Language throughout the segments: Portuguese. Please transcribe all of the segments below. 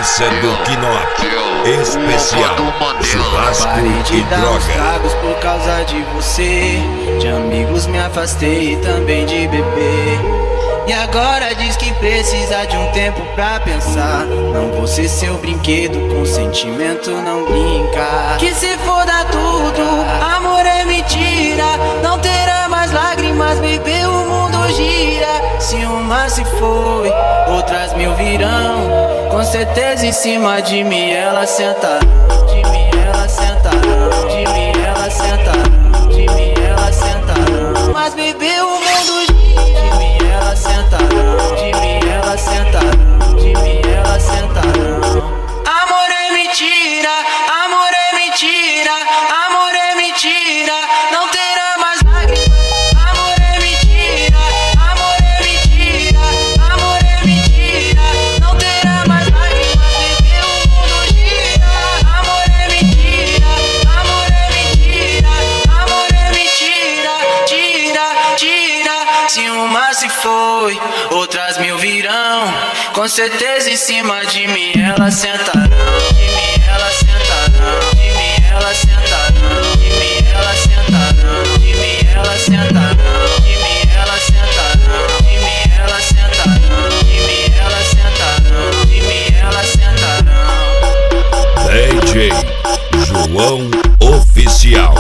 Corsa do Quinop, especial churrasco e droga. Tragos por causa de você, de amigos me afastei e também de beber. E agora diz que precisa de um tempo pra pensar. Não vou ser seu brinquedo, com sentimento não brinca. Que se foda tudo, amor é mentira. Não terá mais lágrimas, bebê, o mundo gira. Se uma se foi, outras mil virão. Com certeza em cima de mim ela sentarão. De mim ela sentarão, de mim ela sentarão, de mim ela sentarão. Mas bebê, o mundo gira. De mim ela sentarão, de mim ela sentarão, de mim ela sentarão. Amor é mentira, amor é mentira, amor é mentira. Não terá mais lágrimas. Amor é mentira, amor é mentira, amor é mentira. Não terá mais lágrimas, bebê, o mundo gira. Amor é mentira, amor é mentira, amor é mentira. Tira, tira. Se uma se foi, outras mil virão. Com certeza em cima de mim ela sentarão. De mim ela sentarão, de mim ela sentarão, de mim ela sentarão, de mim ela sentarão, de mim ela sentarão, de mim ela sentarão, de mim ela sentarão, de mim ela sentarão. DJ João Oficial.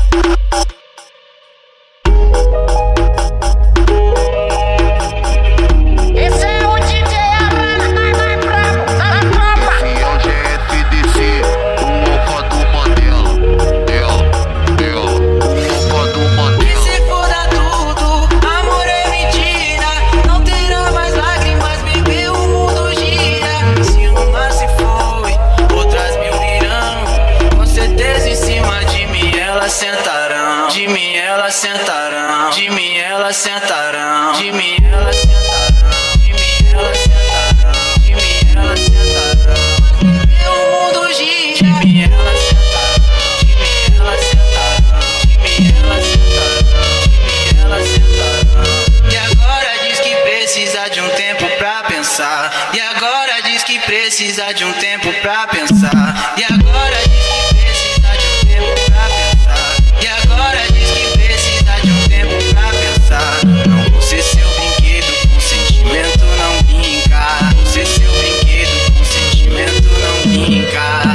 De mim ela sentarão, de mim ela sentarão, de mim ela sentarão, de mim ela sentarão, de mim ela sentarão. O mundo gira. De mim ela sentarão, de mim ela sentarão, de mim ela sentarão, de mim ela sentarão. E agora diz que precisa de um tempo pra pensar. E agora diz que precisa de um tempo pra pensar. E agora diz que precisa de um tempo pra pensar. E agora diz que precisa de um tempo pra pensar. Não vou ser seu brinquedo, com sentimento não brinca. Vou ser seu brinquedo, com sentimento não brinca.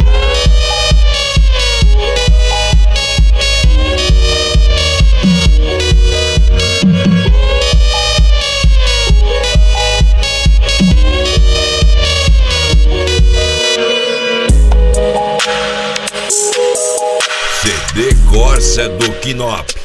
CD Corsa do Quinop.